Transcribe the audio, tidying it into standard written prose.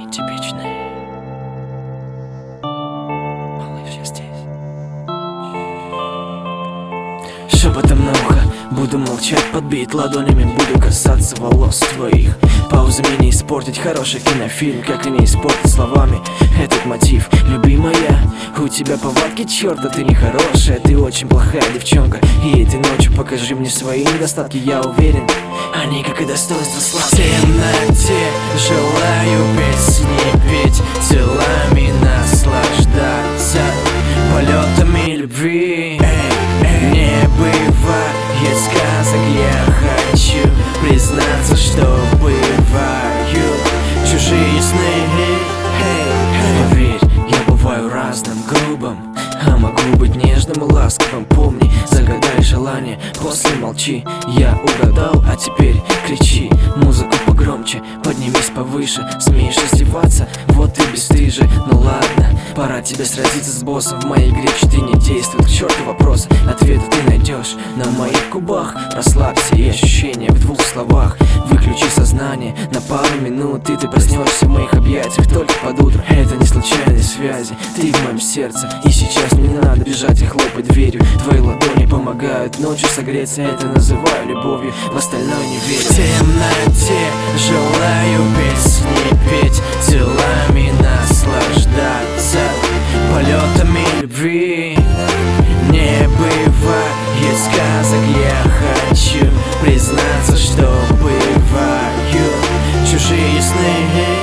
Нетипичный. Малыш, я здесь. Шепотом на ухо буду молчать, подбить ладонями, буду касаться волос твоих. Паузами не испортить хороший кинофильм, как и не испортить словами этот мотив. Любимая, у тебя повадки черта, ты нехорошая, ты очень плохая девчонка. И этой ночью покажи мне свои недостатки, я уверен, они, как и достоинства, сладкие. В темноте желаю песни петь, телами наслаждаться полетами любви. Не бывает сказок, я хочу признаться, что бывают чужие сны. Поверь, я бываю разным, грубым, а могу быть нежным и ласковым. Помни, загадай желание, после молчи. Я угадал, а теперь кричи. Музыку погромче, поднимись повыше. Смеешь издеваться, вот ты бесстыжий. Ну ладно, пора тебе сразиться с боссом. В моей игре читы не действуют, к черту вопросы. Ответы ты найдешь на моих губах. Расслабься, и ощущения в двух словах. Выключи сознание на пару минут, и ты проснешься в моих объятиях только под утро. Это не случайные связи, ты в моем сердце. И сейчас мне не надо бежать и хлопать дверью. Твои ладони помогают ночью согреться, это называю любовью, в остальное не верю. В темноте желаю песни петь, телами наслаждаться полетами любви. Не бывает сказок, я хочу признаться, что бывают чужие сны.